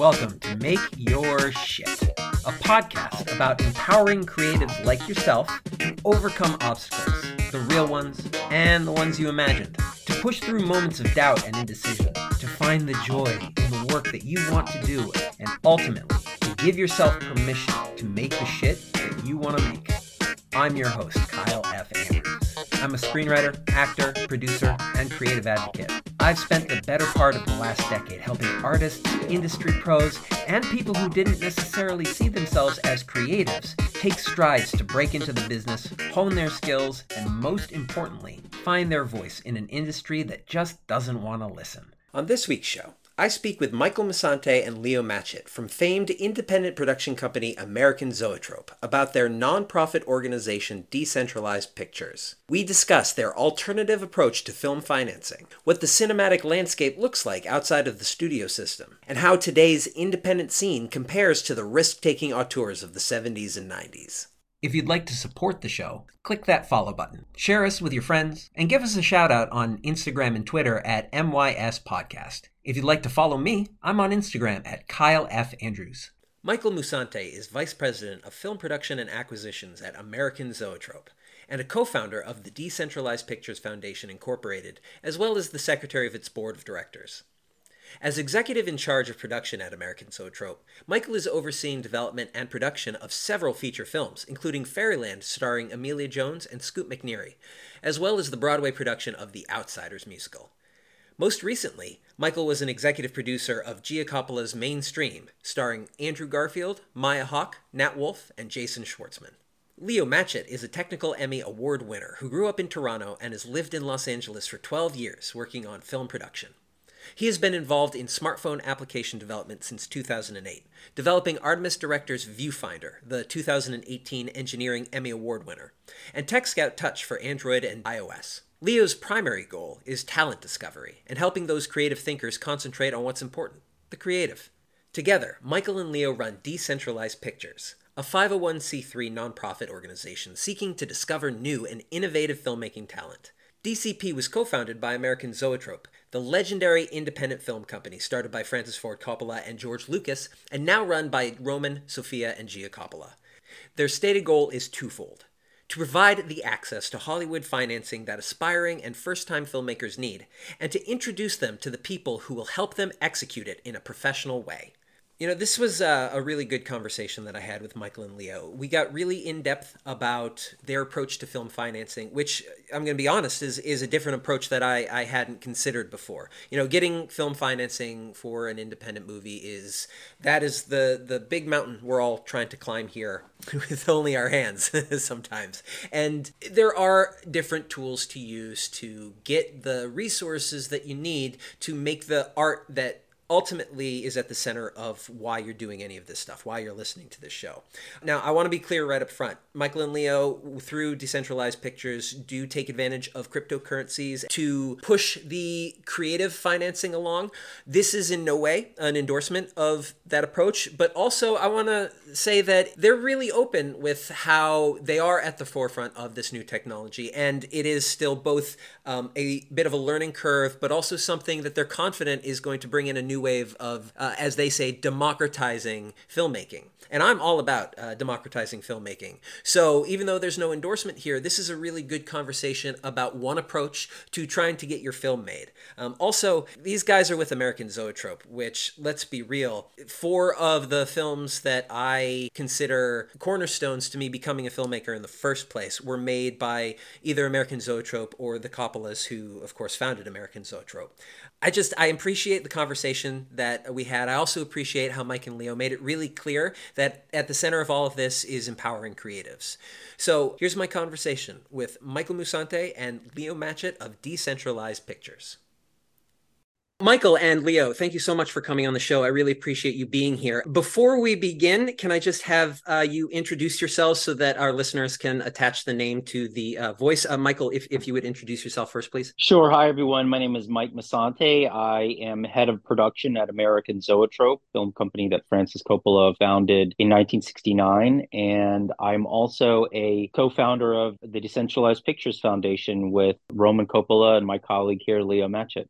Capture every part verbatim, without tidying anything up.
welcome to Make Your Shit, a podcast about empowering creatives like yourself to overcome obstacles, the real ones and the ones you imagined, to push through moments of doubt and indecision, to find the joy in the work that you want to do, and ultimately to give yourself permission to make the shit that you want to make. I'm your host, Kyle F. Andrews. I'm a screenwriter, actor, producer, and creative advocate. I've spent the better part of the last decade helping artists, industry pros, and people who didn't necessarily see themselves as creatives take strides to break into the business, hone their skills, and most importantly, find their voice in an industry that just doesn't want to listen. On this week's show, I speak with Michael Musante and Leo Matchett from famed independent production company American Zoetrope about their nonprofit organization Decentralized Pictures. We discuss their alternative approach to film financing, what the cinematic landscape looks like outside of the studio system, and how today's independent scene compares to the risk-taking auteurs of the seventies and nineties. If you'd like to support the show, click that follow button, share us with your friends, and give us a shout out on Instagram and Twitter at M Y S Podcast. If you'd like to follow me, I'm on Instagram at Kyle F. Andrews. Michael Musante is Vice President of Film Production and Acquisitions at American Zoetrope, and a co-founder of the Decentralized Pictures Foundation Incorporated, as well as the Secretary of its Board of Directors. As executive in charge of production at American Zoetrope, Michael is overseeing development and production of several feature films, including Fairyland starring Emilia Jones and Scoot McNairy, as well as the Broadway production of The Outsiders musical. Most recently, Michael was an executive producer of Gia Coppola's Mainstream, starring Andrew Garfield, Maya Hawke, Nat Wolff, and Jason Schwartzman. Leo Matchett is a Technical Emmy Award winner who grew up in Toronto and has lived in Los Angeles for twelve years working on film production. He has been involved in smartphone application development since two thousand eight, developing Artemis Director's Viewfinder, the two thousand eighteen Engineering Emmy Award winner, and TechScout Touch for Android and iOS. Leo's primary goal is talent discovery and helping those creative thinkers concentrate on what's important, the creative. Together, Michael and Leo run Decentralized Pictures, a five oh one c three nonprofit organization seeking to discover new and innovative filmmaking talent. D C P was co-founded by American Zoetrope, the legendary independent film company started by Francis Ford Coppola and George Lucas, and now run by Roman, Sofia, and Gia Coppola. Their stated goal is twofold: to provide the access to Hollywood financing that aspiring and first-time filmmakers need, and to introduce them to the people who will help them execute it in a professional way. You know, this was a, a really good conversation that I had with Michael and Leo. We got really in-depth about their approach to film financing, which, I'm going to be honest, is is a different approach that I, I hadn't considered before. You know, getting film financing for an independent movie is, that is the, the big mountain we're all trying to climb here with only our hands sometimes. And there are different tools to use to get the resources that you need to make the art that ultimately is at the center of why you're doing any of this stuff, why you're listening to this show. Now, I want to be clear right up front. Michael and Leo, through Decentralized Pictures, do take advantage of cryptocurrencies to push the creative financing along. This is in no way an endorsement of that approach, but also I want to say that they're really open with how they are at the forefront of this new technology, and it is still both um, a bit of a learning curve, but also something that they're confident is going to bring in a new wave of, uh, as they say, democratizing filmmaking. And I'm all about uh, democratizing filmmaking. So even though there's no endorsement here, this is a really good conversation about one approach to trying to get your film made. Um, also, these guys are with American Zoetrope, which, let's be real, four of the films that I consider cornerstones to me becoming a filmmaker in the first place were made by either American Zoetrope or the Coppolas, who, of course, founded American Zoetrope. I just, I appreciate the conversation that we had. I also appreciate how Mike and Leo made it really clear that at the center of all of this is empowering creatives. So here's my conversation with Michael Musante and Leo Matchett of Decentralized Pictures. Michael and Leo, thank you so much for coming on the show. I really appreciate you being here. Before we begin, can I just have uh, you introduce yourselves so that our listeners can attach the name to the uh, voice? Uh, Michael, if, if you would introduce yourself first, please. Sure. Hi, everyone. My name is Mike Musante. I am head of production at American Zoetrope, film company that Francis Coppola founded in nineteen sixty-nine. And I'm also a co-founder of the Decentralized Pictures Foundation with Roman Coppola and my colleague here, Leo Matchett.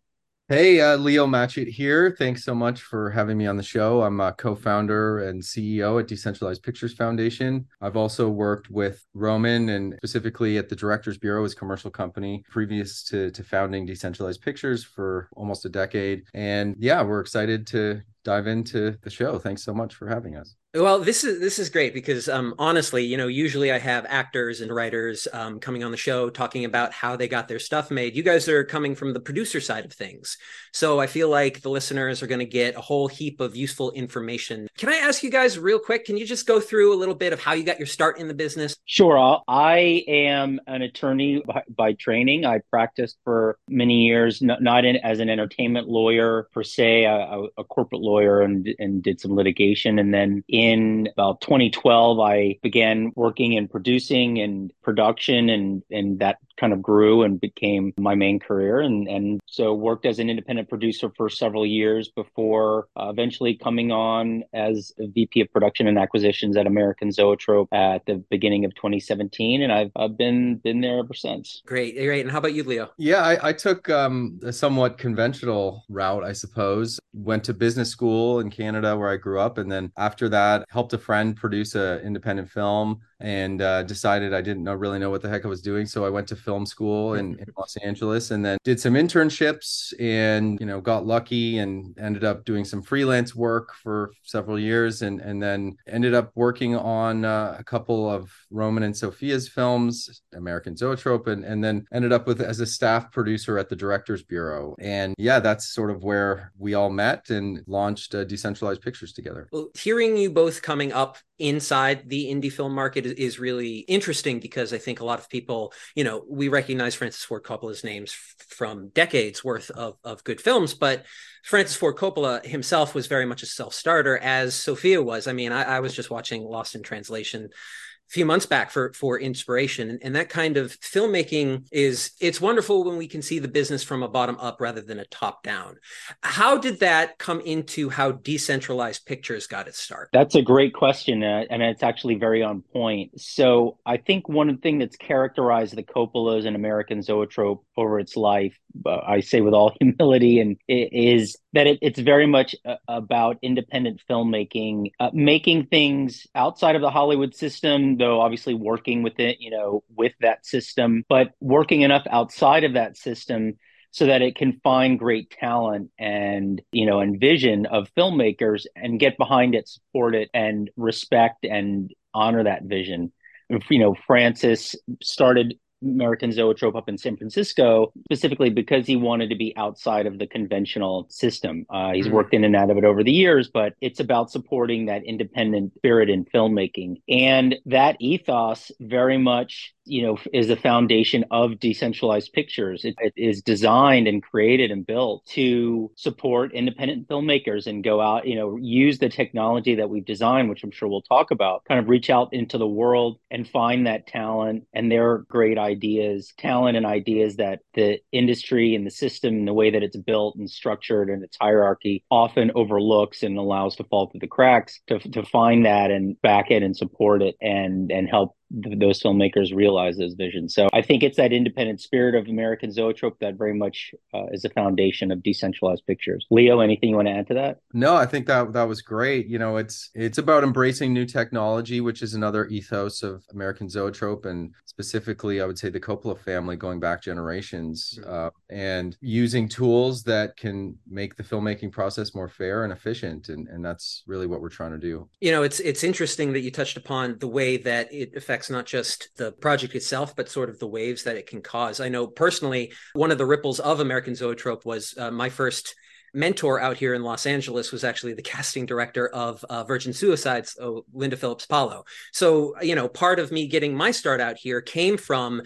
Hey, uh, Leo Matchett here. Thanks so much for having me on the show. I'm a co-founder and C E O at Decentralized Pictures Foundation. I've also worked with Roman and specifically at the Directors Bureau as commercial company previous to, to founding Decentralized Pictures for almost a decade. And yeah, we're excited to dive into the show. Thanks so much for having us. Well, this is this is great because um, honestly, you know, usually I have actors and writers um, coming on the show talking about how they got their stuff made. You guys are coming from the producer side of things, so I feel like the listeners are going to get a whole heap of useful information. Can I ask you guys real quick? Can you just go through a little bit of how you got your start in the business? Sure. I'll- I am an attorney by, by training. I practiced for many years, not, not in, as an entertainment lawyer per se, a, a, a corporate lawyer, and, and did some litigation. And then in about twenty twelve, I began working in producing and production, and, and that kind of grew and became my main career. And, and so worked as an independent producer for several years before uh, eventually coming on as a V P of production and acquisitions at American Zoetrope at the beginning of twenty seventeen. And I've, I've been, been there ever since. Great, great. And how about you, Leo? Yeah, I, I took um, a somewhat conventional route, I suppose. Went to business school in Canada where I grew up, and then after that, helped a friend produce an independent film, and uh, decided I didn't know really know what the heck I was doing. So I went to film school in, in Los Angeles, and then did some internships, and you know got lucky and ended up doing some freelance work for several years, and and then ended up working on uh, a couple of Roman and Sophia's films, American Zoetrope, and and then ended up with as a staff producer at the Directors Bureau. And yeah, that's sort of where we all met and launched uh, Decentralized Pictures together. Well, hearing you both coming up inside the indie film market is, is really interesting because I think a lot of people, you know, we recognize Francis Ford Coppola's names f- from decades worth of, of good films, but Francis Ford Coppola himself was very much a self-starter, as Sophia was. I mean, I, I was just watching Lost in Translation few months back for for inspiration, and that kind of filmmaking is it's wonderful when we can see the business from a bottom up rather than a top down. How did that come into how Decentralized Pictures got its start? That's a great question, uh, and it's actually very on point. So I think one thing that's characterized the Coppolas and American Zoetrope over its life, uh, I say with all humility, and i- is that it, it's very much uh, about independent filmmaking, uh, making things outside of the Hollywood system, though obviously working with it, you know, with that system, but working enough outside of that system so that it can find great talent and, you know, and vision of filmmakers and get behind it, support it, and respect and honor that vision. You know, Francis started American Zoetrope up in San Francisco, specifically because he wanted to be outside of the conventional system. Uh, he's mm. worked in and out of it over the years, but it's about supporting that independent spirit in filmmaking. And that ethos very much, you know, is the foundation of Decentralized Pictures. It, it is designed and created and built to support independent filmmakers and go out, you know, use the technology that we've designed, which I'm sure we'll talk about, kind of reach out into the world and find that talent and their great ideas, talent and ideas that the industry and the system and the way that it's built and structured and its hierarchy often overlooks and allows to fall through the cracks, to, to find that and back it and support it and, and help those filmmakers realize those visions. So I think it's that independent spirit of American Zoetrope that very much uh, is the foundation of Decentralized Pictures. Leo, anything you want to add to that? No, I think that that was great. You know, it's it's about embracing new technology, which is another ethos of American Zoetrope, and specifically, I would say the Coppola family going back generations, mm-hmm. uh, and using tools that can make the filmmaking process more fair and efficient, and and that's really what we're trying to do. You know, it's it's interesting that you touched upon the way that it affects not just the project itself, but sort of the waves that it can cause. I know personally, one of the ripples of American Zoetrope was uh, my first mentor out here in Los Angeles was actually the casting director of uh, Virgin Suicides, oh, Linda Phillips Paulo. So, you know, part of me getting my start out here came from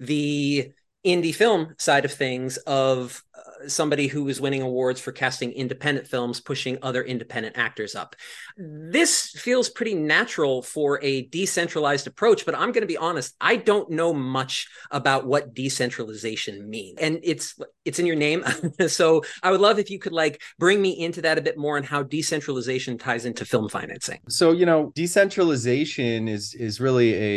the indie film side of things, of uh, somebody who was winning awards for casting independent films, pushing other independent actors up. This feels pretty natural for a decentralized approach, but I'm going to be honest, I don't know much about what decentralization means. And it's it's in your name. So I would love if you could like bring me into that a bit more and how decentralization ties into film financing. So, you know, decentralization is is really a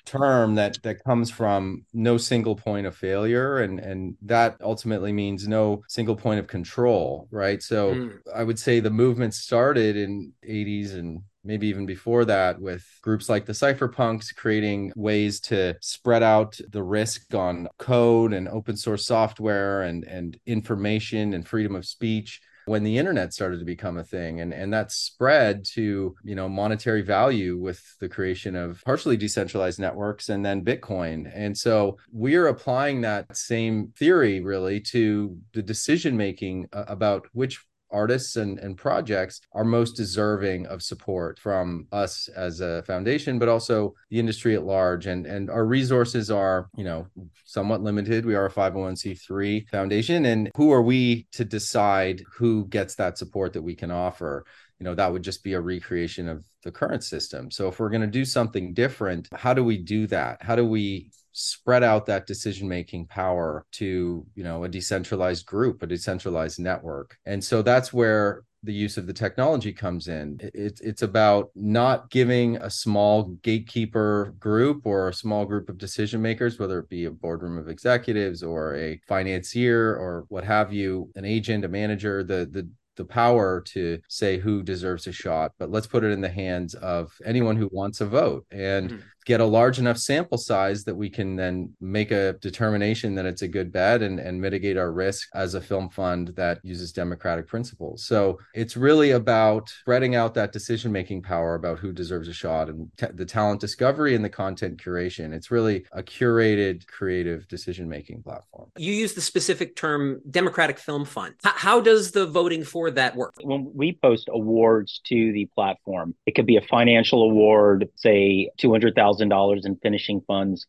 term that that comes from no single point of failure, and and that ultimately means no single point of control, right? So Mm. I would say the movement started in eighties and maybe even before that, with groups like the cypherpunks creating ways to spread out the risk on code and open source software and, and information and freedom of speech when the internet started to become a thing. And, and that spread to, you know, monetary value with the creation of partially decentralized networks and then Bitcoin. And so we're applying that same theory really to the decision making about which artists and, and projects are most deserving of support from us as a foundation, but also the industry at large. And, and our resources are, you know, somewhat limited. We are a five oh one c three foundation. And who are we to decide who gets that support that we can offer? You know, that would just be a recreation of the current system. So if we're going to do something different, how do we do that? How do we spread out that decision-making power to, you know, a decentralized group, a decentralized network? And so that's where the use of the technology comes in. It's it's about not giving a small gatekeeper group or a small group of decision makers, whether it be a boardroom of executives or a financier or what have you, an agent, a manager, the the the power to say who deserves a shot, but let's put it in the hands of anyone who wants a vote and mm-hmm. get a large enough sample size that we can then make a determination that it's a good bet and, and mitigate our risk as a film fund that uses democratic principles. So it's really about spreading out that decision-making power about who deserves a shot and t- the talent discovery and the content curation. It's really a curated, creative decision-making platform. You use the specific term democratic film fund. H- how does the voting for that work? When we post awards to the platform, it could be a financial award, say two hundred thousand dollars in finishing funds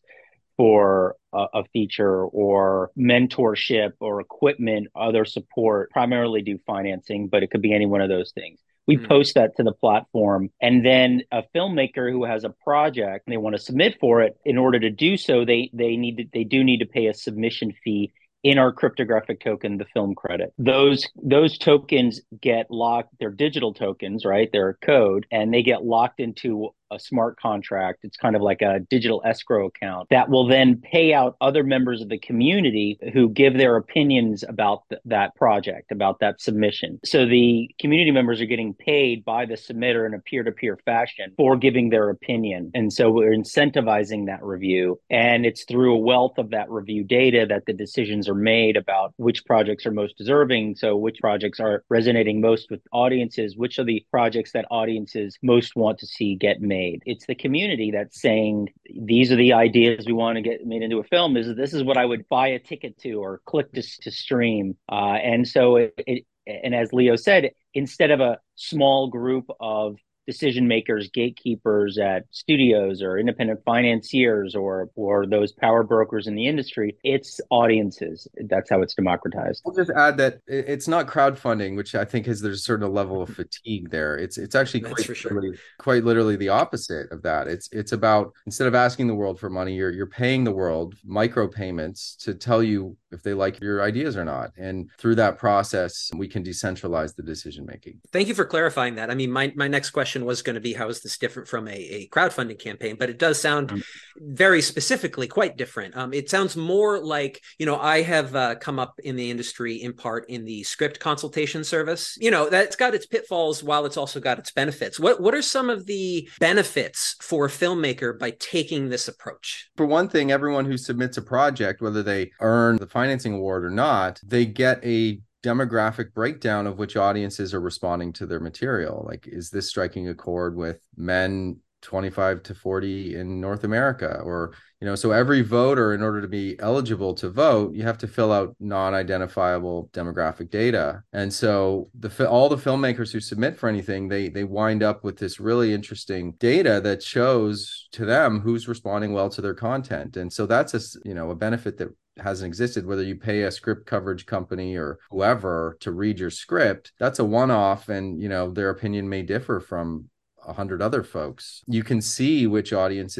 for a, a feature, or mentorship or equipment, other support, primarily do financing, but it could be any one of those things. We mm-hmm. post that to the platform, and then a filmmaker who has a project and they want to submit for it, in order to do so, they they need to, they do need to pay a submission fee in our cryptographic token, the film credit. Those those tokens get locked, they're digital tokens, right? They're a code, and they get locked into a smart contract. It's kind of like a digital escrow account that will then pay out other members of the community who give their opinions about th- that project, about that submission. So the community members are getting paid by the submitter in a peer-to-peer fashion for giving their opinion. And so we're incentivizing that review. And it's through a wealth of that review data that the decisions are made about which projects are most deserving. So which projects are resonating most with audiences, which are the projects that audiences most want to see get made. It's the community that's saying, these are the ideas we want to get made into a film. This is, this is what I would buy a ticket to or click to, to stream. Uh, and so, it, it, and as Leo said, instead of a small group of decision makers, gatekeepers at studios or independent financiers or or those power brokers in the industry, it's audiences. That's how it's democratized. I'll just add that it's not crowdfunding, which I think is there's a certain level of fatigue there. It's it's actually That's quite for sure. literally, quite literally the opposite of that. It's it's about, instead of asking the world for money, you're you're paying the world micropayments to tell you if they like your ideas or not. And through that process, we can decentralize the decision making. Thank you for clarifying that. I mean, my my next question was going to be, how is this different from a, a crowdfunding campaign? But it does sound mm-hmm. very specifically quite different. Um, it sounds more like, you know, I have uh, come up in the industry in part in the script consultation service. You know, that's got its pitfalls while it's also got its benefits. What what are some of the benefits for a filmmaker by taking this approach? For one thing, everyone who submits a project, whether they earn the financing award or not, they get a demographic breakdown of which audiences are responding to their material. Like, is this striking a chord with men twenty-five to forty in North America? Or, you know, so every voter, in order to be eligible to vote, you have to fill out non-identifiable demographic data. And so the all the filmmakers who submit for anything, they they wind up with this really interesting data that shows to them who's responding well to their content. And so that's a, you know, a benefit that hasn't existed, whether you pay a script coverage company or whoever to read your script. That's a one-off, and, you know, their opinion may differ from a hundred other folks. You can see which audiences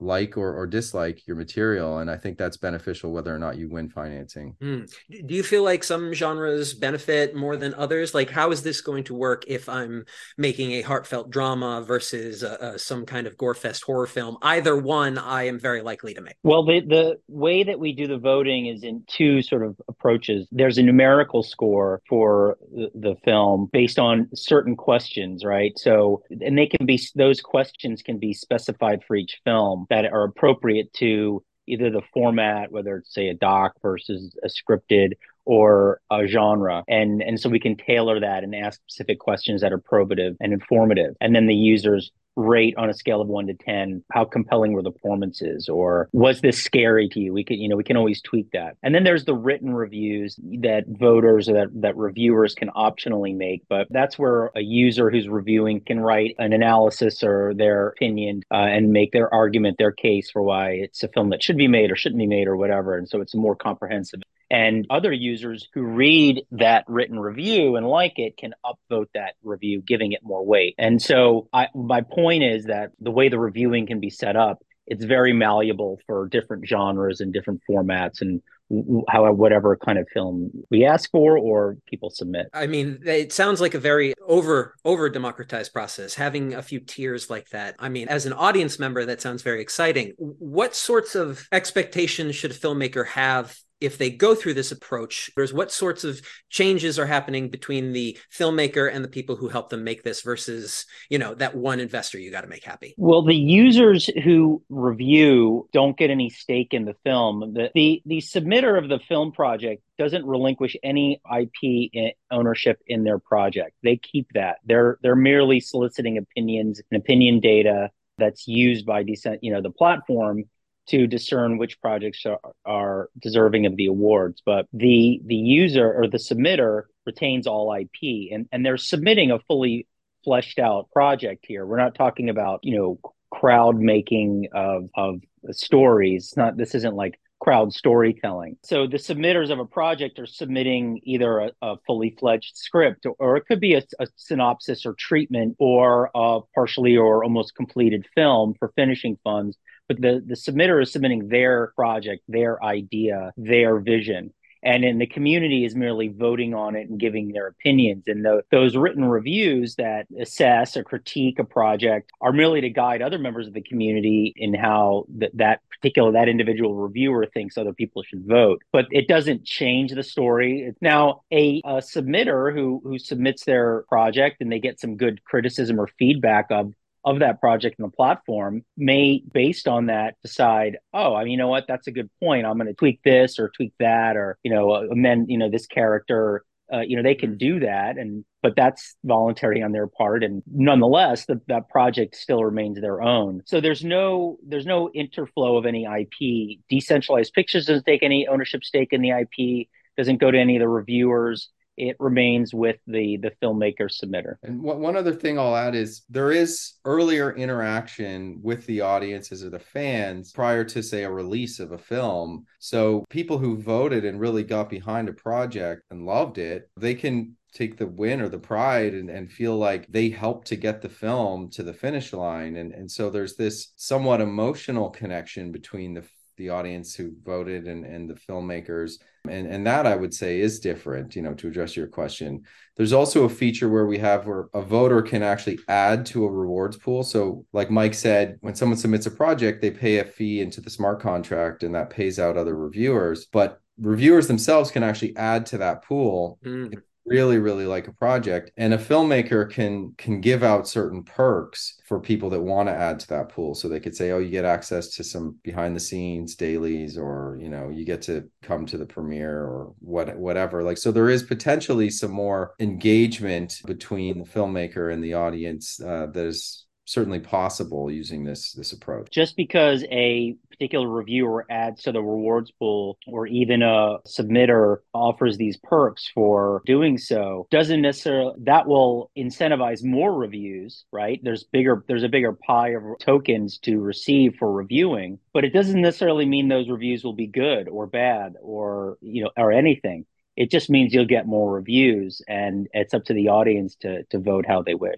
like or, or dislike your material. And I think that's beneficial whether or not you win financing. Mm. Do you feel like some genres benefit more than others? Like, how is this going to work if I'm making a heartfelt drama versus uh, uh, some kind of gore fest horror film? Either one, I am very likely to make. Well, the, the way that we do the voting is in two sort of approaches. There's a numerical score for the, the film based on certain questions, right? So, and they can be, those questions can be specified for each film that are appropriate to either the format, whether it's say a doc versus a scripted or a genre. And, and so we can tailor that and ask specific questions that are probative and informative. And then the users rate on a scale of one to ten how compelling were the performances, or was this scary to you? We can, you know, we can always tweak that. And then there's the written reviews that voters or that, that reviewers can optionally make, but that's where a user who's reviewing can write an analysis or their opinion uh, and make their argument, their case for why it's a film that should be made or shouldn't be made or whatever. And so it's more comprehensive. And other users who read that written review and like it can upvote that review, giving it more weight. And so I, my point is that the way the reviewing can be set up, it's very malleable for different genres and different formats and how whatever kind of film we ask for or people submit. I mean, it sounds like a very over over democratized process, having a few tiers like that. I mean, as an audience member, that sounds very exciting. What sorts of expectations should a filmmaker have if they go through this approach? There's what sorts of changes are happening between the filmmaker and the people who help them make this versus, you know, that one investor you got to make happy? Well, the users who review don't get any stake in the film. The, the, the submitter of the film project doesn't relinquish any I P ownership in their project. They keep that. They're, they're merely soliciting opinions and opinion data that's used by decent, you know, the platform to discern which projects are, are deserving of the awards. But the the user or the submitter retains all I P, and, and they're submitting a fully fleshed out project here. We're not talking about, you know, crowd making of, of stories. It's not, this isn't like crowd storytelling. So the submitters of a project are submitting either a, a fully fledged script, or, or it could be a, a synopsis or treatment, or a partially or almost completed film for finishing funds. But the, the submitter is submitting their project, their idea, their vision. And then the community is merely voting on it and giving their opinions. And the, those written reviews that assess or critique a project are merely to guide other members of the community in how th- that particular, that individual reviewer thinks other people should vote. But it doesn't change the story. Now, a, a submitter who, who submits their project and they get some good criticism or feedback of of that project and the platform may, based on that, decide, oh, I mean, you know what, that's a good point. I'm going to tweak this or tweak that, or, you know, amend, you know, this character, uh, you know, they can do that. And, but that's voluntary on their part. And nonetheless, the, that project still remains their own. So there's no, there's no interflow of any I P. Decentralized Pictures doesn't take any ownership stake in the I P, doesn't go to any of the reviewers. It remains with the the filmmaker submitter. And one other thing I'll add is there is earlier interaction with the audiences or the fans prior to, say, a release of a film. So people who voted and really got behind a project and loved it, they can take the win or the pride and, and feel like they helped to get the film to the finish line. And, and so there's this somewhat emotional connection between the the audience who voted and, and the filmmakers. And, and that I would say is different, you know, to address your question. There's also a feature where we have where a voter can actually add to a rewards pool. So like Mike said, when someone submits a project, they pay a fee into the smart contract and that pays out other reviewers. But reviewers themselves can actually add to that pool. Mm. really, really like a project. And a filmmaker can can give out certain perks for people that want to add to that pool. So they could say, oh, you get access to some behind the scenes dailies, or, you know, you get to come to the premiere or what, whatever. Like, so there is potentially some more engagement between the filmmaker and the audience uh, that is certainly possible using this this approach. Just because a particular reviewer adds to the rewards pool, or even a submitter offers these perks for doing so, doesn't necessarily, that will incentivize more reviews, right? There's bigger, there's a bigger pie of tokens to receive for reviewing, but it doesn't necessarily mean those reviews will be good or bad or, you know, or anything. It just means you'll get more reviews, and it's up to the audience to to vote how they wish.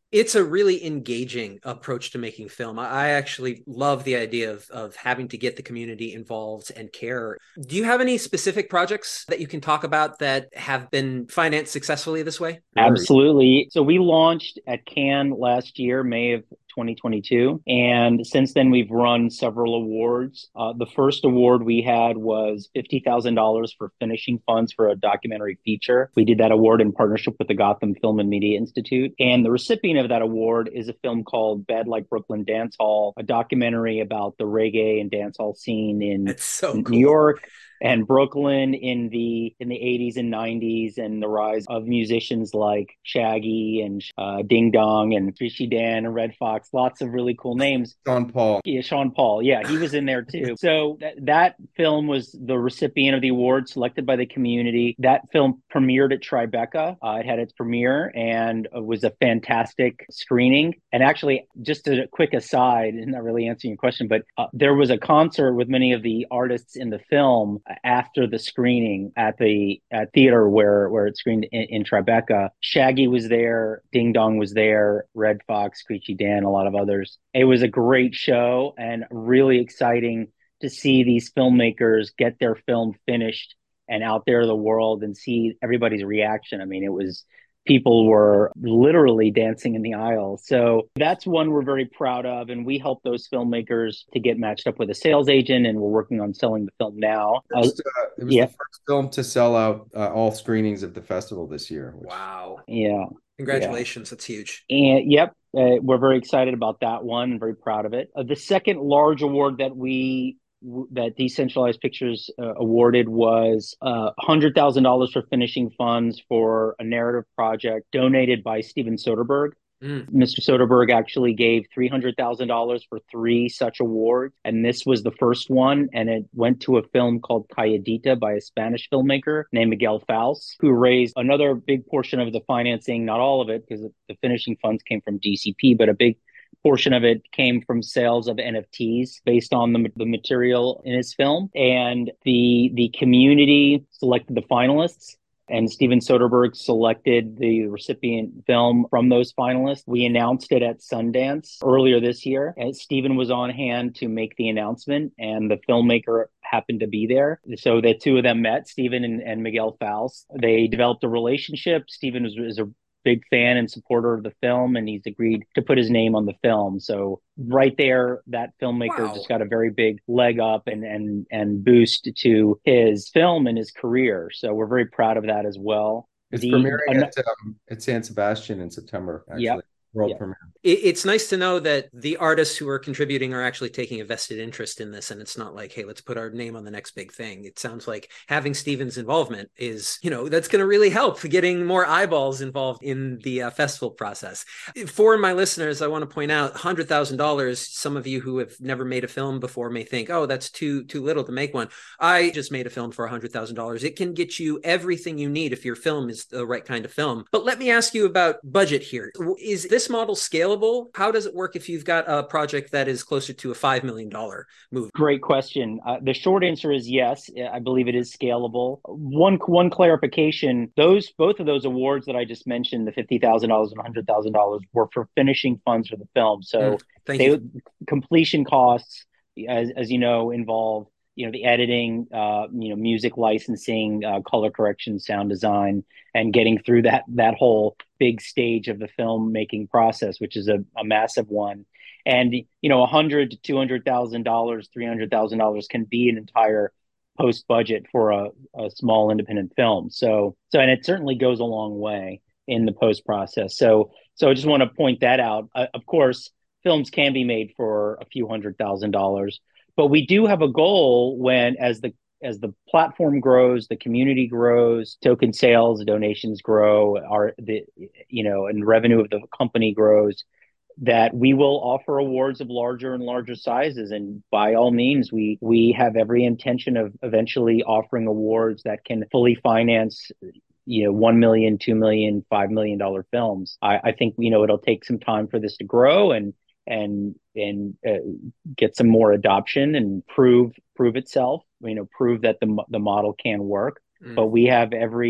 It's a really engaging approach to making film. I actually love the idea of, of having to get the community involved and care. Do you have any specific projects that you can talk about that have been financed successfully this way? Absolutely. So we launched at Cannes last year, May of twenty twenty-two. And since then, we've run several awards. Uh, the first award we had was fifty thousand dollars for finishing funds for a documentary feature. We did that award in partnership with the Gotham Film and Media Institute. And the recipient of that award is a film called Bad Like Brooklyn Dance Hall, a documentary about the reggae and dance hall scene in That's so New cool. York and Brooklyn in the in the eighties and nineties, and the rise of musicians like Shaggy and uh, Ding Dong and Richie Dan and Red Fox. Lots of really cool names. Sean Paul. Yeah, Sean Paul. Yeah, he was in there too. So that, that film was the recipient of the award selected by the community. That film premiered at Tribeca. Uh, it had its premiere and it was a fantastic screening. And actually, just a quick aside, not really answering your question, but uh, there was a concert with many of the artists in the film after the screening at the at theater where where it screened in, in Tribeca. Shaggy was there, Ding Dong was there, Red Fox, Screechy Dan, a lot of others. It was a great show and really exciting to see these filmmakers get their film finished and out there in the world and see everybody's reaction. I mean, it was people were literally dancing in the aisle. So that's one we're very proud of. And we help those filmmakers to get matched up with a sales agent, and we're working on selling the film now. First, uh, it was yeah. the first film to sell out uh, all screenings of the festival this year. Which... Wow. Yeah. Congratulations. Yeah. That's huge. And yep, uh, we're very excited about that one and very proud of it. Uh, the second large award that we that Decentralized Pictures uh, awarded was uh, one hundred thousand dollars for finishing funds for a narrative project donated by Steven Soderbergh. Mm. Mister Soderbergh actually gave three hundred thousand dollars for three such awards, and this was the first one, and it went to a film called Calladita by a Spanish filmmaker named Miguel Faust, who raised another big portion of the financing, not all of it, because the finishing funds came from D C P, but a big portion of it came from sales of N F Ts based on the, the material in his film. And the the community selected the finalists, and Steven Soderbergh selected the recipient film from those finalists. We announced it at Sundance earlier this year, and Steven was on hand to make the announcement, and the filmmaker happened to be there. So the two of them met, Steven and, and Miguel Faust. They developed a relationship. Steven is, is a big fan and supporter of the film, and he's agreed to put his name on the film. So right there, that filmmaker wow. just got a very big leg up and and and boost to his film and his career. So we're very proud of that as well. It's the, premiering at, um, at San Sebastian in September, actually. Yep. World yeah. premiere. It's nice to know that the artists who are contributing are actually taking a vested interest in this, and it's not like, hey, let's put our name on the next big thing. It sounds like having Steven's involvement is, you know, that's going to really help getting more eyeballs involved in the uh, festival process. For my listeners, I want to point out one hundred thousand dollars. Some of you who have never made a film before may think, oh, that's too too little to make one. I just made a film for one hundred thousand dollars. It can get you everything you need if your film is the right kind of film. But let me ask you about budget here. Is this model scalable? How does it work if you've got a project that is closer to a five million dollars movie? Great question. Uh, the short answer is yes. I believe it is scalable. One one clarification, those both of those awards that I just mentioned, the fifty thousand dollars and one hundred thousand dollars, were for finishing funds for the film. So mm, thank they, you. completion costs, as, as you know, involve you know, the editing, uh, you know, music licensing, uh, color correction, sound design, and getting through that that whole big stage of the filmmaking process, which is a, a massive one. And, you know, a hundred to two hundred thousand dollars, three hundred thousand dollars can be an entire post budget for a, a small independent film. So, so, and it certainly goes a long way in the post process. So, so I just want to point that out. Uh, of course, films can be made for a few hundred thousand dollars. But we do have a goal when, as the as the platform grows, the community grows, token sales, donations grow, our the you know, and revenue of the company grows, that we will offer awards of larger and larger sizes. And by all means, we we have every intention of eventually offering awards that can fully finance, you know, one million, two million, five million dollar films. I, I think, you know, it'll take some time for this to grow and and and uh, get some more adoption and prove prove itself, you know, prove that the the model can work. Mm. But we have every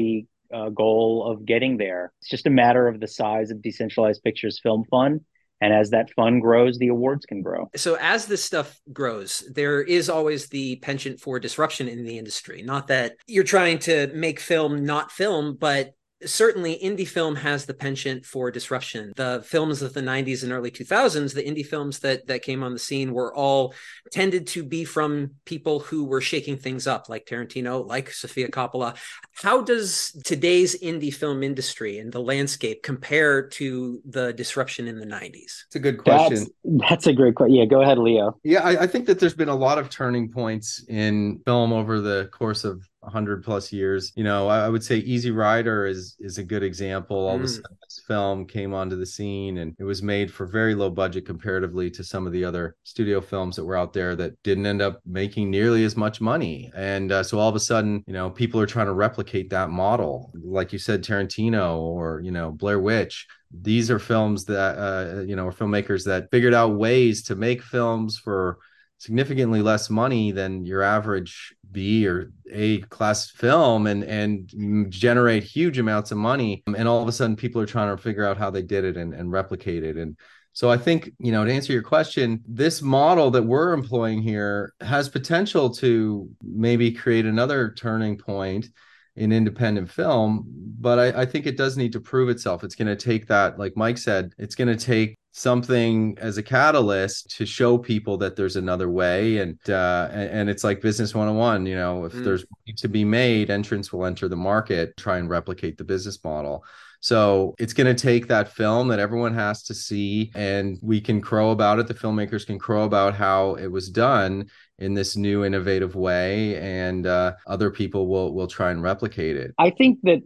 uh, goal of getting there. It's just a matter of the size of Decentralized Pictures Film Fund. And as that fund grows, the awards can grow. So as this stuff grows, there is always the penchant for disruption in the industry. Not that you're trying to make film not film, but certainly indie film has the penchant for disruption. The films of the nineties and early two thousands, the indie films that that came on the scene were all tended to be from people who were shaking things up, like Tarantino, like Sofia Coppola. How does today's indie film industry and the landscape compare to the disruption in the nineties? It's a good question. That's, that's a great question. Yeah, go ahead, Leo. Yeah, I, I think that there's been a lot of turning points in film over the course of one hundred plus years. You know, I, I would say Easy Rider is is a good example. All mm. of a sudden, this film came onto the scene, and it was made for very low budget comparatively to some of the other studio films that were out there that didn't end up making nearly as much money. And uh, so all of a sudden, you know, people are trying to replicate that model. Like you said, Tarantino or, you know, Blair Witch. These are films that, uh, you know, are filmmakers that figured out ways to make films for significantly less money than your average B or A class film and and generate huge amounts of money. And all of a sudden people are trying to figure out how they did it and, and replicate it. And so I think, you know, to answer your question, this model that we're employing here has potential to maybe create another turning point in independent film, but I, I think it does need to prove itself. It's going to take that, like Mike said, it's going to take something as a catalyst to show people that there's another way. And uh, and, and it's like business one oh one, you know, if mm. there's money to be made, entrants will enter the market, try and replicate the business model. So it's going to take that film that everyone has to see, and we can crow about it. The filmmakers can crow about how it was done in this new innovative way, and uh, other people will will try and replicate it. I think that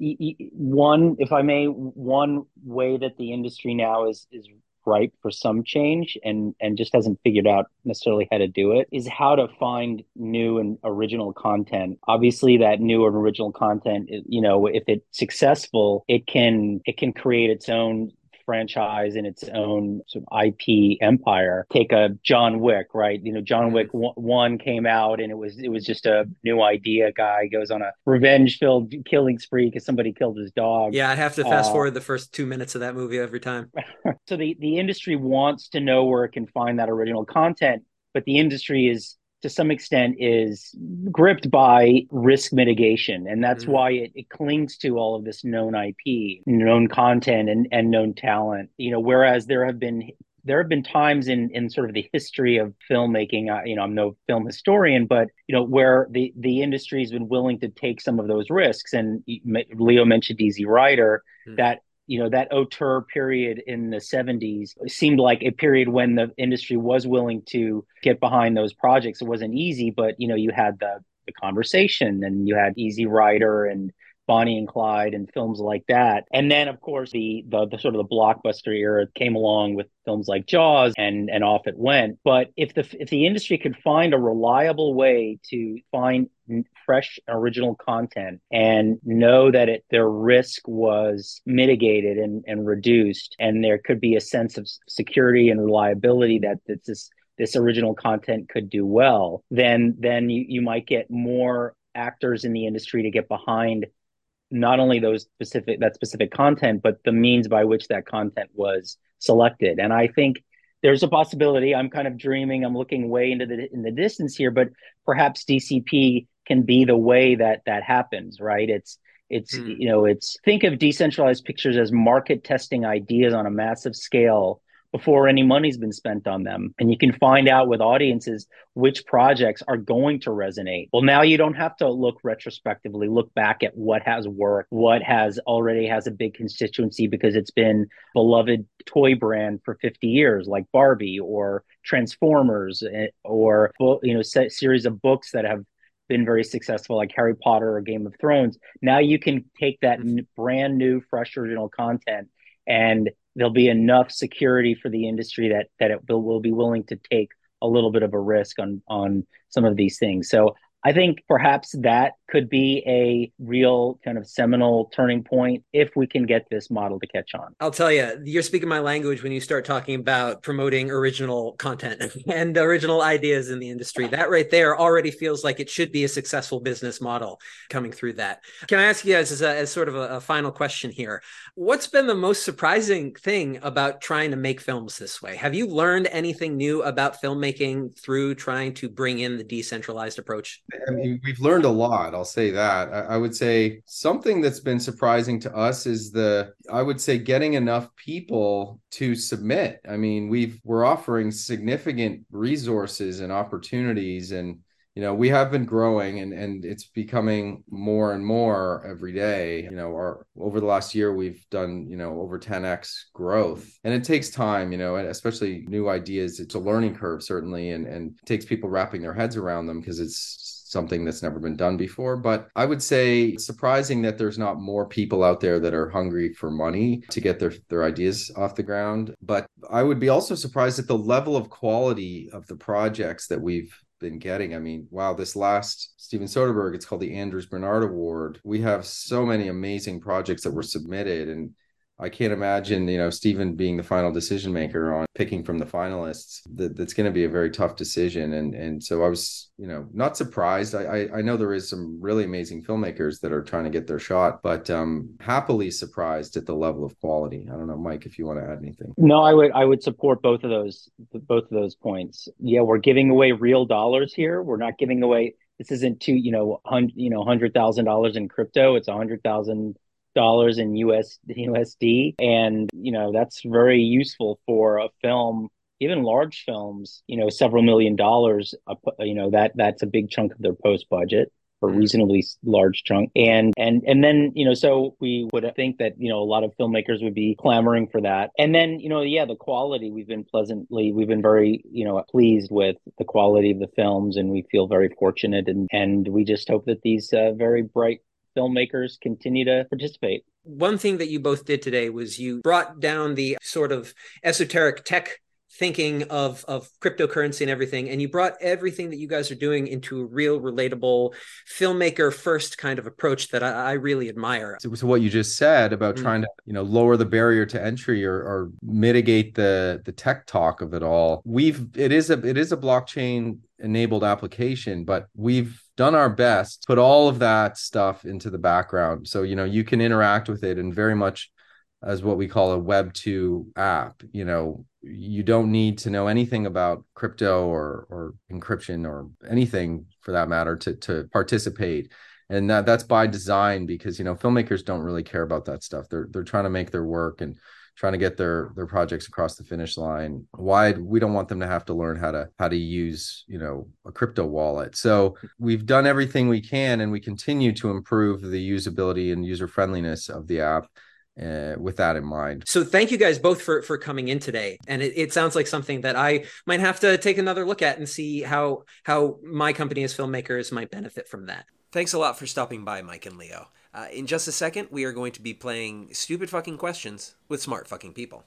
one, if I may, one way that the industry now is is ripe for some change and and just hasn't figured out necessarily how to do it is how to find new and original content. Obviously that new and original content, you know, if it's successful, it can it can create its own franchise in its own sort of I P empire. Take a John Wick, right? You know, John Wick one came out and it was it was just a new idea. Guy goes on a revenge-filled killing spree because somebody killed his dog. Yeah, I have to fast uh, forward the first two minutes of that movie every time. So the, the industry wants to know where it can find that original content, but the industry is, to some extent, is gripped by risk mitigation. And that's mm-hmm. why it, it clings to all of this known I P, known content and, and known talent. You know, whereas there have been there have been times in, in sort of the history of filmmaking, uh, you know, I'm no film historian, but, you know, where the, the industry has been willing to take some of those risks. And Leo mentioned Easy Rider, mm-hmm. that you know, that auteur period in the seventies seemed like a period when the industry was willing to get behind those projects. It wasn't easy, but, you know, you had the, the Conversation and you had Easy Rider and Bonnie and Clyde and films like that. And then, of course, the, the the sort of the blockbuster era came along with films like Jaws, and and off it went. But if the if the industry could find a reliable way to find fresh original content and know that it, their risk was mitigated and, and reduced, and there could be a sense of security and reliability that, that this this original content could do well, then then you, you might get more actors in the industry to get behind not only those specific that specific content, but the means by which that content was selected. And I think there's a possibility. I'm kind of dreaming. I'm looking way into the in the distance here, but perhaps D C P can be the way that that happens. Right? It's it's mm. you know it's think of Decentralized Pictures as market testing ideas on a massive scale before any money's been spent on them. And you can find out with audiences which projects are going to resonate. Well, now you don't have to look retrospectively, look back at what has worked, what has already has a big constituency because it's been beloved toy brand for fifty years, like Barbie or Transformers, or, you know, series of books that have been very successful, like Harry Potter or Game of Thrones. Now you can take that brand new, fresh, original content, and there'll be enough security for the industry that that it will, will be willing to take a little bit of a risk on on some of these things. So I think perhaps that could be a real kind of seminal turning point if we can get this model to catch on. I'll tell you, you're speaking my language when you start talking about promoting original content and original ideas in the industry. That right there already feels like it should be a successful business model coming through that. Can I ask you guys as, a, as sort of a, a final question here? What's been the most surprising thing about trying to make films this way? Have you learned anything new about filmmaking through trying to bring in the decentralized approach? I mean, we've learned a lot. I'll say that. I, I would say something that's been surprising to us is the, I would say, getting enough people to submit. I mean, we've, we're offering significant resources and opportunities, and you know, we have been growing, and, and it's becoming more and more every day. You know, our over the last year, we've done, you know, over ten x growth, and it takes time, you know, and especially new ideas. It's a learning curve, certainly, and, and it takes people wrapping their heads around them because it's something that's never been done before. But I would say it's surprising that there's not more people out there that are hungry for money to get their, their ideas off the ground. But I would be also surprised at the level of quality of the projects that we've been getting. I mean, wow, this last Steven Soderbergh, it's called the Anders Bernard Award. We have so many amazing projects that were submitted, and I can't imagine, you know, Steven being the final decision maker on picking from the finalists. That, that's going to be a very tough decision. And and so I was, you know, not surprised. I, I I know there is some really amazing filmmakers that are trying to get their shot, but um, happily surprised at the level of quality. I don't know, Mike, if you want to add anything. No, I would I would support both of those both of those points. Yeah, we're giving away real dollars here. We're not giving away. This isn't two, you know, hundred you know hundred thousand dollars in crypto. It's a hundred thousand dollars in U S U S D, and you know that's very useful for a film. Even large films, you know, several million dollars. Uh, you know that that's a big chunk of their post budget, a reasonably large chunk, and and and then you know, so we would think that you know a lot of filmmakers would be clamoring for that, and then you know, yeah, the quality. We've been pleasantly, we've been very you know pleased with the quality of the films, and we feel very fortunate, and and we just hope that these uh, very bright filmmakers continue to participate. One thing that you both did today was you brought down the sort of esoteric tech thinking of, of cryptocurrency and everything, and you brought everything that you guys are doing into a real relatable filmmaker first kind of approach that I, I really admire. So, so what you just said about mm. trying to, you know, lower the barrier to entry or, or mitigate the the tech talk of it all. We've it is a it is a blockchain enabled application, but we've done our best to put all of that stuff into the background. So, you know, you can interact with it and very much as what we call a Web two app. You know, you don't need to know anything about crypto or or encryption or anything for that matter to to participate. And that that's by design, because, you know, filmmakers don't really care about that stuff. They're they're trying to make their work and trying to get their their projects across the finish line. Why we don't want them to have to learn how to how to use, you know, a crypto wallet. So we've done everything we can, and we continue to improve the usability and user friendliness of the app. Uh, with that in mind. So thank you guys both for for coming in today. And it, it sounds like something that I might have to take another look at and see how how my company as filmmakers might benefit from that. Thanks a lot for stopping by, Mike and Leo. Uh, in just a second, we are going to be playing Stupid Fucking Questions with Smart Fucking People.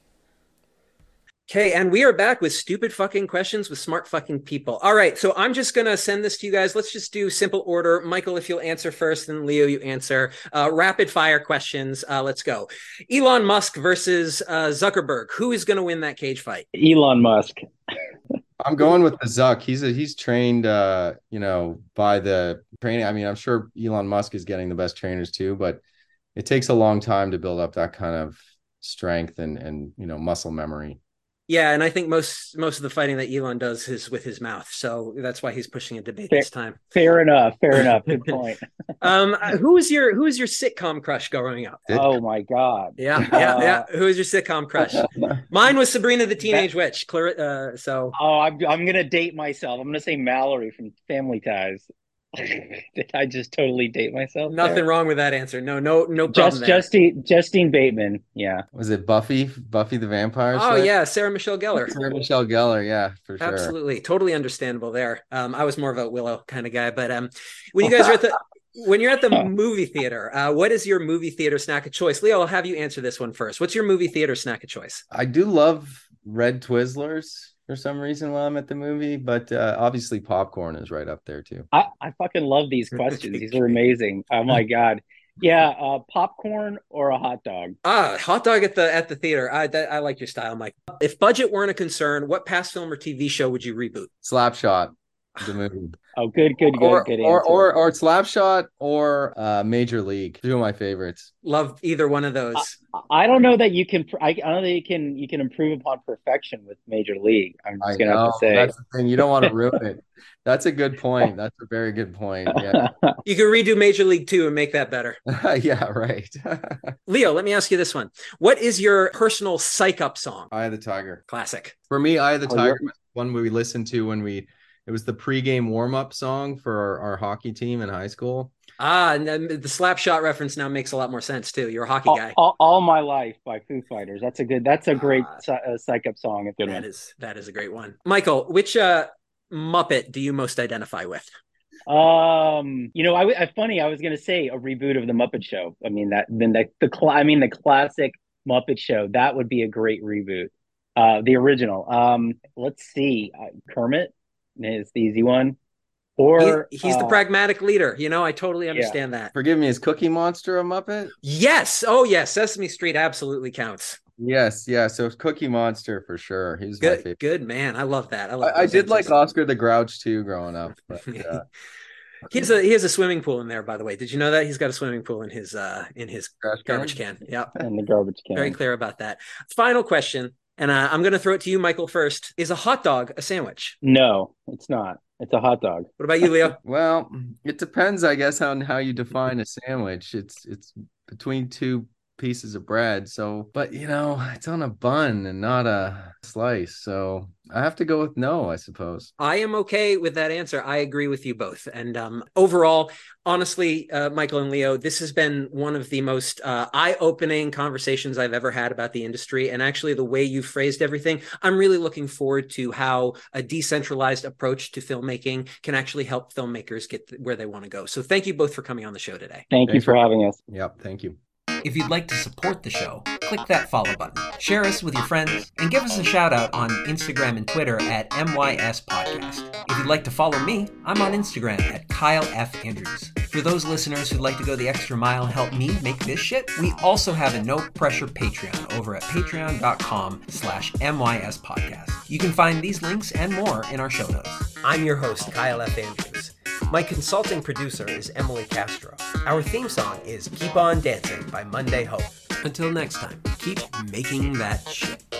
Okay, and we are back with Stupid Fucking Questions with Smart Fucking People. All right, so I'm just going to send this to you guys. Let's just do simple order. Michael, if you'll answer first, and Leo, you answer. Uh, rapid fire questions. Uh, let's go. Elon Musk versus uh, Zuckerberg. Who is going to win that cage fight? Elon Musk. I'm going with the Zuck. He's a, he's trained, uh, you know, by the training. I mean, I'm sure Elon Musk is getting the best trainers too, but it takes a long time to build up that kind of strength and, and you know, muscle memory. Yeah, and I think most most of the fighting that Elon does is with his mouth, so that's why he's pushing a debate fair, this time. Fair enough. Fair enough. Good point. um, who was your who was your sitcom crush growing up? Oh my God. Yeah, yeah, uh, yeah. Who was your sitcom crush? Mine was Sabrina the Teenage that, Witch. Clar- uh, so. Oh, I'm I'm gonna date myself. I'm gonna say Mallory from Family Ties. Did I just totally date myself? Nothing there? wrong with that answer. No, no, no problem. Just there. Justine, Justine Bateman. Yeah. Was it Buffy? Buffy the Vampire Slayer? Oh yeah, Sarah Michelle Gellar. Sarah Michelle Gellar. Yeah, for sure. Absolutely, totally understandable there. Um, I was more of a Willow kind of guy, but um, when you guys are at the when you're at the movie theater, uh, what is your movie theater snack of choice? Leo, I'll have you answer this one first. What's your movie theater snack of choice? I do love Red Twizzlers. for some reason while I'm at the movie, but uh, obviously popcorn is right up there too. I, I fucking love these questions. These are amazing. Oh my God. Yeah, uh, popcorn or a hot dog? Ah, hot dog at the at the theater. I that, I like your style, Mike. If budget weren't a concern, what past film or T V show would you reboot? Slapshot, the movie. Oh, good, good, good, or, good or, answer. or or Slapshot or uh, Major League. Two of my favorites. Love either one of those. I, I don't know that you can. I, I don't know that you can. You can improve upon perfection with Major League. I'm just I gonna know, have to say that's the thing. You don't want to ruin it. That's a good point. That's a very good point. Yeah. You can redo Major League Two and make that better. Yeah, right. Leo, let me ask you this one. What is your personal psych up song? Eye of the Tiger. Classic. For me, Eye of the Oh, Tiger yeah. was one we listened to when we, it was the pregame warm-up song for our, our hockey team in high school. Ah, and then the Slapshot reference now makes a lot more sense too. You're a hockey all, guy. all, all My Life by Foo Fighters. That's a good. That's a great Ah, uh, psych up song. A good That one. is that is a great one. Michael, which uh, Muppet do you most identify with? Um, you know, I, I funny. I was gonna say a reboot of the Muppet Show. I mean that. Then the the cl- I mean the classic Muppet Show. That would be a great reboot. Uh, the original. Um, let's see. Uh, Kermit is the easy one. Or he, he's uh, the pragmatic leader. You know, I totally understand yeah. that. Forgive me, is Cookie Monster a Muppet? Yes. Oh, yes. Sesame Street absolutely counts. Yes, yeah. So Cookie Monster for sure. He's my Good, favorite. good man. I love that. I love. I, I those did like answers. Oscar the Grouch too growing up. But, uh, He has a he has a swimming pool in there, by the way. Did you know that he's got a swimming pool in his uh in his Trash can? garbage can? Yeah, and the garbage can. very clear about that. Final question, and uh, I'm going to throw it to you, Michael. First, is a hot dog a sandwich? No, it's not. It's a hot dog. What about you, Leo? Well, it depends, I guess, on how you define a sandwich. It's it's between two pieces of bread. So, but you know, it's on a bun and not a slice. So I have to go with no, I suppose. I am okay with that answer. I agree with you both. And um, overall, honestly, uh, Michael and Leo, this has been one of the most uh, eye-opening conversations I've ever had about the industry. And actually, the way you phrased everything, I'm really looking forward to how a decentralized approach to filmmaking can actually help filmmakers get where they want to go. So thank you both for coming on the show today. Thank Thanks you for, for- having us. Yep, thank you. If you'd like to support the show, click that follow button, share us with your friends, and give us a shout out on Instagram and Twitter at M Y S Podcast. If you'd like to follow me, I'm on Instagram at Kyle F. Andrews. For those listeners who'd like to go the extra mile and help me make this shit, we also have a no pressure Patreon over at patreon.com slash MYS Podcast. You can find these links and more in our show notes. I'm your host, Kyle F. Andrews. My consulting producer is Emily Castro. Our theme song is Keep On Dancing by Monday Hope. Until next time, keep making that shit.